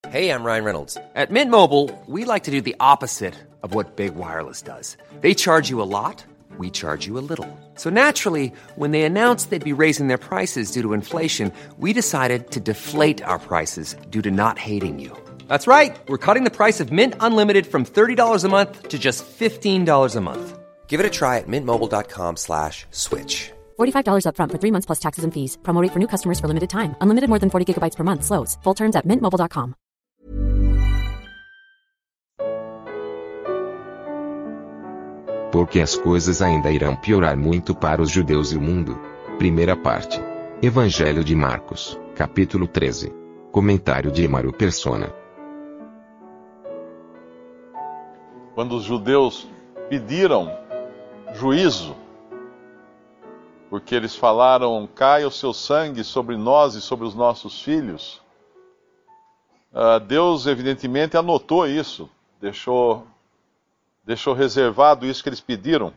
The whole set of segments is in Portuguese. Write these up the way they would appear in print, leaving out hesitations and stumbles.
Hey, I'm Ryan Reynolds. At Mint Mobile, we like to do the opposite of what Big Wireless does. They charge you a lot, we charge you a little. So naturally, when they announced they'd be raising their prices due to inflation, we decided to deflate our prices due to not hating you. That's right. We're cutting the price of Mint Unlimited from $30 a month to just $15 a month. Give it a try at mintmobile.com/switch. $45 up front for 3 months plus taxes and fees. Promo rate for new customers for limited time. Unlimited more than 40 gigabytes per month. Slows full terms at mintmobile.com. Porque as coisas ainda irão piorar muito para os judeus e o mundo. Primeira parte. Evangelho de Marcos, capítulo 13. Comentário de Mário Persona. Quando os judeus pediram juízo, porque eles falaram, caia o seu sangue sobre nós e sobre os nossos filhos, Deus evidentemente anotou isso, deixou reservado isso que eles pediram.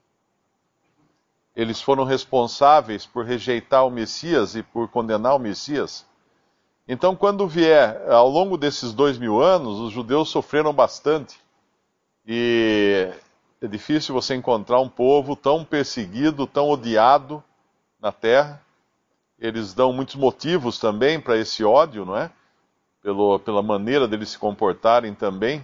Eles foram responsáveis por rejeitar o Messias e por condenar o Messias. Então, quando vier, ao longo desses 2000 anos, os judeus sofreram bastante. E é difícil você encontrar um povo tão perseguido, tão odiado na terra. Eles dão muitos motivos também para esse ódio, não é? Pela maneira deles se comportarem também.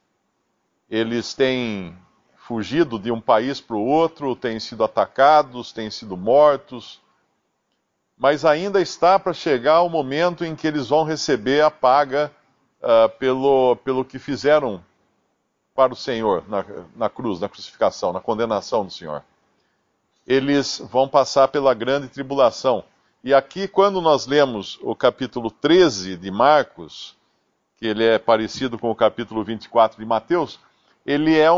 Eles têm fugido de um país para o outro, têm sido atacados, têm sido mortos. Mas ainda está para chegar o momento em que eles vão receber a paga pelo que fizeram para o Senhor na cruz, na crucificação, na condenação do Senhor. Eles vão passar pela grande tribulação. E aqui, quando nós lemos o capítulo 13 de Marcos, que ele é parecido com o capítulo 24 de Mateus, ele é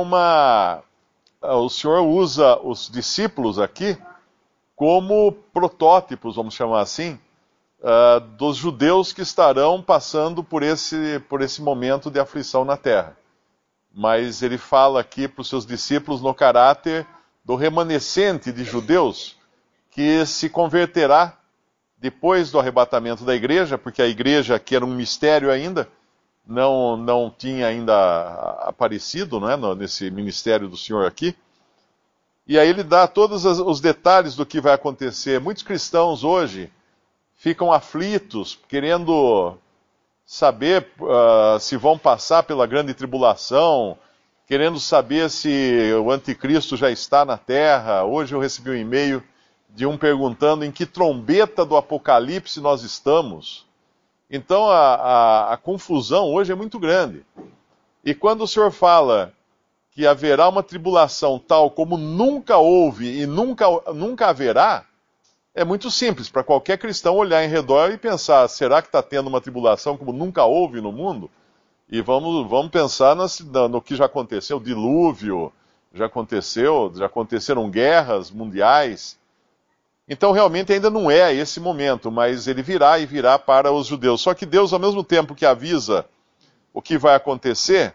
o Senhor usa os discípulos aqui como protótipos, vamos chamar assim, dos judeus que estarão passando por esse momento de aflição na terra. Mas ele fala aqui para os seus discípulos no caráter do remanescente de judeus que se converterá depois do arrebatamento da igreja, porque a igreja, que era um mistério ainda, não tinha ainda aparecido, não é, nesse ministério do Senhor aqui. E aí ele dá todos os detalhes do que vai acontecer. Muitos cristãos hoje ficam aflitos, querendo saber se vão passar pela grande tribulação, querendo saber se o anticristo já está na terra. Hoje eu recebi um e-mail de um perguntando em que trombeta do Apocalipse nós estamos. Então a confusão hoje é muito grande. E quando o Senhor fala que haverá uma tribulação tal como nunca houve e nunca haverá, é muito simples para qualquer cristão olhar em redor e pensar, será que está tendo uma tribulação como nunca houve no mundo? E vamos pensar no que já aconteceu, o dilúvio já aconteceram guerras mundiais. Então realmente ainda não é esse momento, mas ele virá e virá para os judeus. Só que Deus, ao mesmo tempo que avisa o que vai acontecer,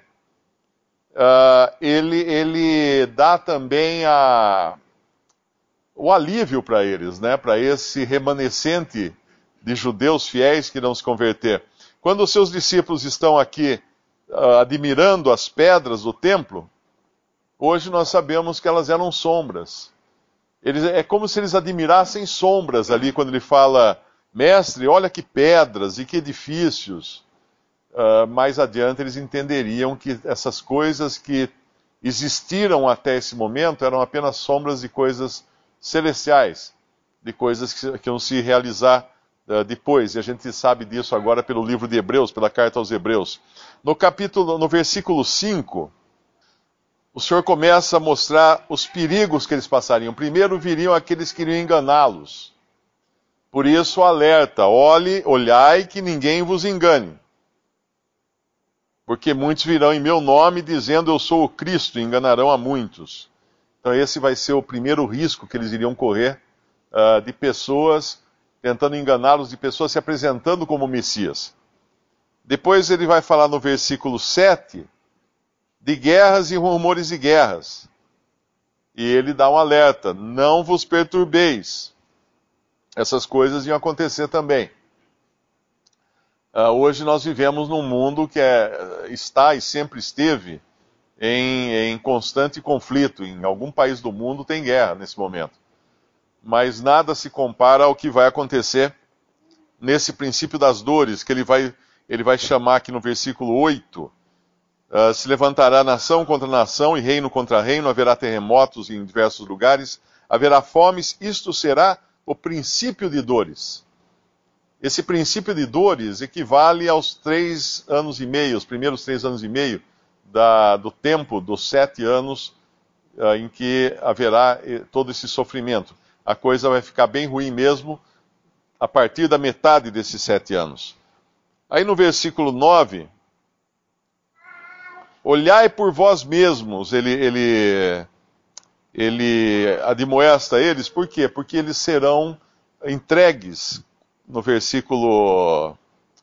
ele dá também o alívio para eles, né? Para esse remanescente de judeus fiéis que irão se converter. Quando os seus discípulos estão aqui admirando as pedras do templo, hoje nós sabemos que elas eram sombras. É como se eles admirassem sombras ali, quando ele fala, mestre, olha que pedras e que edifícios. Mais adiante eles entenderiam que essas coisas que existiram até esse momento eram apenas sombras de coisas celestiais, de coisas que vão se realizar depois. E a gente sabe disso agora pelo livro de Hebreus, pela carta aos Hebreus. No versículo 5, o Senhor começa a mostrar os perigos que eles passariam. Primeiro viriam aqueles que iriam enganá-los. Por isso, alerta, olhai que ninguém vos engane. Porque muitos virão em meu nome dizendo eu sou o Cristo e enganarão a muitos. Então esse vai ser o primeiro risco que eles iriam correr, de pessoas tentando enganá-los, de pessoas se apresentando como Messias. Depois ele vai falar no versículo 7 de guerras e rumores de guerras. E ele dá um alerta, não vos perturbeis. Essas coisas iam acontecer também. Hoje nós vivemos num mundo que está e sempre esteve em constante conflito. Em algum país do mundo tem guerra nesse momento. Mas nada se compara ao que vai acontecer nesse princípio das dores, que ele vai chamar aqui no versículo 8. Se levantará nação contra nação e reino contra reino, haverá terremotos em diversos lugares, haverá fomes, isto será o princípio de dores. Esse princípio de dores equivale aos 3 anos e meio, os primeiros 3 anos e meio do tempo dos 7 anos em que haverá todo esse sofrimento. A coisa vai ficar bem ruim mesmo a partir da metade desses 7 anos. Aí no versículo 9, olhai por vós mesmos, ele admoesta eles, por quê? Porque eles serão entregues, no versículo...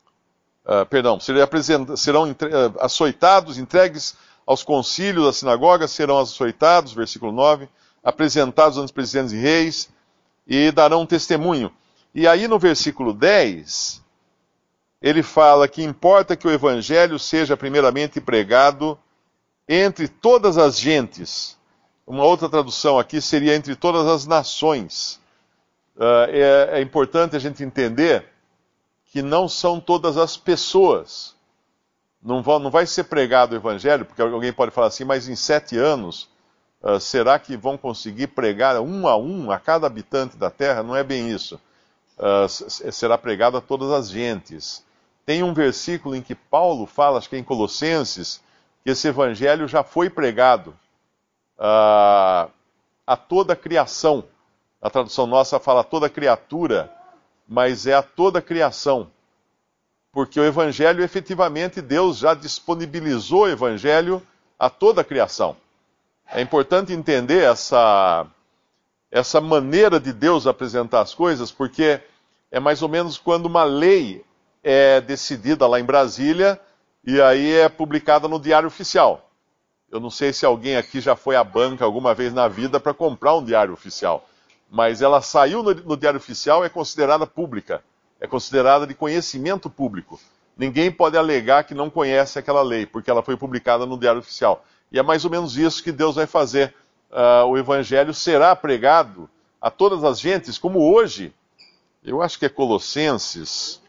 serão açoitados, entregues aos concílios das sinagogas, serão açoitados, versículo 9, apresentados ante os presidentes e reis, e darão testemunho. E aí no versículo 10, ele fala que importa que o evangelho seja primeiramente pregado entre todas as gentes. Uma outra tradução aqui seria entre todas as nações. É importante a gente entender que não são todas as pessoas. Não vai ser pregado o evangelho, porque alguém pode falar assim, mas em 7 anos, será que vão conseguir pregar um a cada habitante da terra? Não é bem isso. Será pregado a todas as gentes. Tem um versículo em que Paulo fala, acho que é em Colossenses, que esse evangelho já foi pregado a toda a criação. A tradução nossa fala toda criatura, mas é a toda a criação. Porque o evangelho, efetivamente, Deus já disponibilizou o evangelho a toda a criação. É importante entender essa maneira de Deus apresentar as coisas, porque é mais ou menos quando uma lei é decidida lá em Brasília e aí é publicada no Diário Oficial. Eu não sei se alguém aqui já foi à banca alguma vez na vida para comprar um Diário Oficial, mas ela saiu no Diário Oficial e é considerada pública, é considerada de conhecimento público. Ninguém pode alegar que não conhece aquela lei, porque ela foi publicada no Diário Oficial. E é mais ou menos isso que Deus vai fazer. O Evangelho será pregado a todas as gentes, como hoje. Eu acho que é Colossenses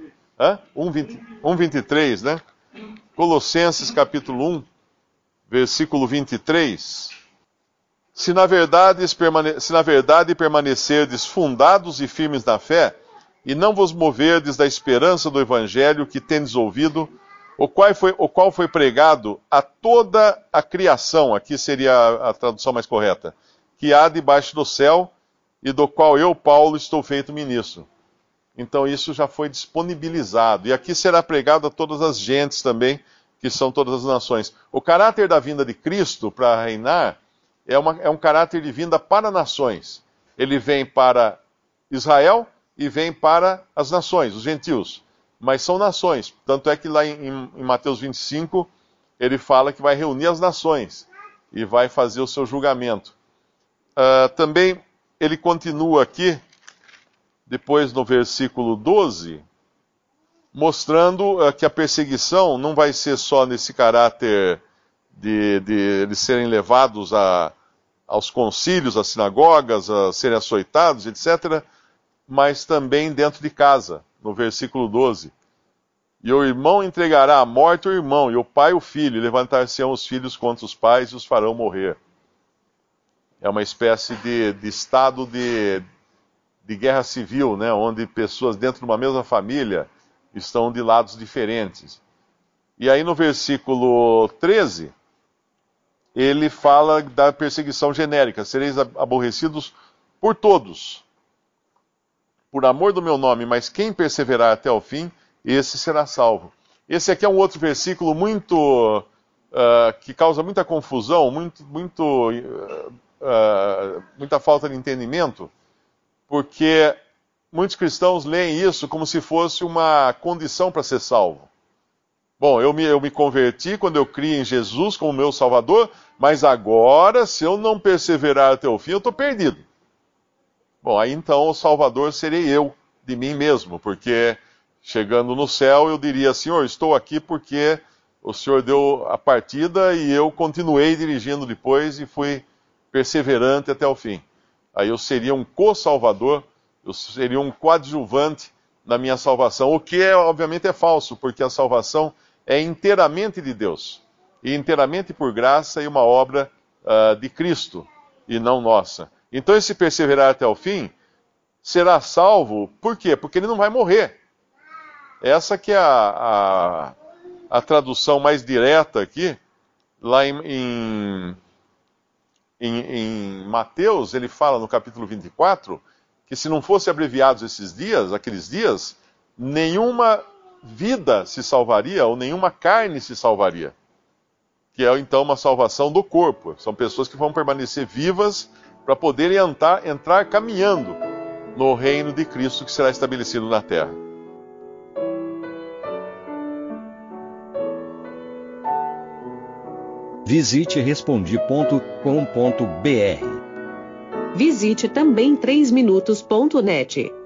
1:23, né? Colossenses capítulo 1, versículo 23. Se na verdade permanecerdes fundados e firmes na fé, e não vos moverdes da esperança do Evangelho que tendes ouvido, o qual foi pregado a toda a criação, aqui seria a tradução mais correta, que há debaixo do céu, e do qual eu, Paulo, estou feito ministro. Então isso já foi disponibilizado. E aqui será pregado a todas as gentes também, que são todas as nações. O caráter da vinda de Cristo para reinar é um caráter de vinda para nações. Ele vem para Israel e vem para as nações, os gentios. Mas são nações. Tanto é que lá em Mateus 25, ele fala que vai reunir as nações e vai fazer o seu julgamento. Também ele continua aqui, depois no versículo 12, mostrando que a perseguição não vai ser só nesse caráter de eles serem levados aos concílios, às sinagogas, a serem açoitados, etc., mas também dentro de casa, no versículo 12. E o irmão entregará à morte o irmão, e o pai o filho, e levantar-se-ão os filhos contra os pais e os farão morrer. É uma espécie de estado de guerra civil, né, onde pessoas dentro de uma mesma família estão de lados diferentes. E aí no versículo 13, ele fala da perseguição genérica. Sereis aborrecidos por todos, por amor do meu nome, mas quem perseverar até o fim, esse será salvo. Esse aqui é um outro versículo muito que causa muita confusão, muita falta de entendimento, porque muitos cristãos leem isso como se fosse uma condição para ser salvo. Bom, eu me converti quando eu criei em Jesus como meu Salvador, mas agora, se eu não perseverar até o fim, eu estou perdido. Bom, aí então o Salvador serei eu, de mim mesmo, porque Chegando no céu, eu diria: Senhor, estou aqui porque o Senhor deu a partida e eu continuei dirigindo depois e fui perseverante até o fim. Aí eu seria um co-salvador, eu seria um coadjuvante na minha salvação, o que obviamente é falso, porque a salvação é inteiramente de Deus, e inteiramente por graça e uma obra de Cristo, e não nossa. Então esse perseverar até o fim será salvo, por quê? Porque ele não vai morrer. Essa que é a tradução mais direta aqui. Lá em Mateus, ele fala no capítulo 24, que se não fossem abreviados esses dias, aqueles dias, nenhuma vida se salvaria, ou nenhuma carne se salvaria. Que é então uma salvação do corpo. São pessoas que vão permanecer vivas para poderem entrar caminhando no reino de Cristo que será estabelecido na terra. Visite Respondi.com.br. Visite também 3minutos.net.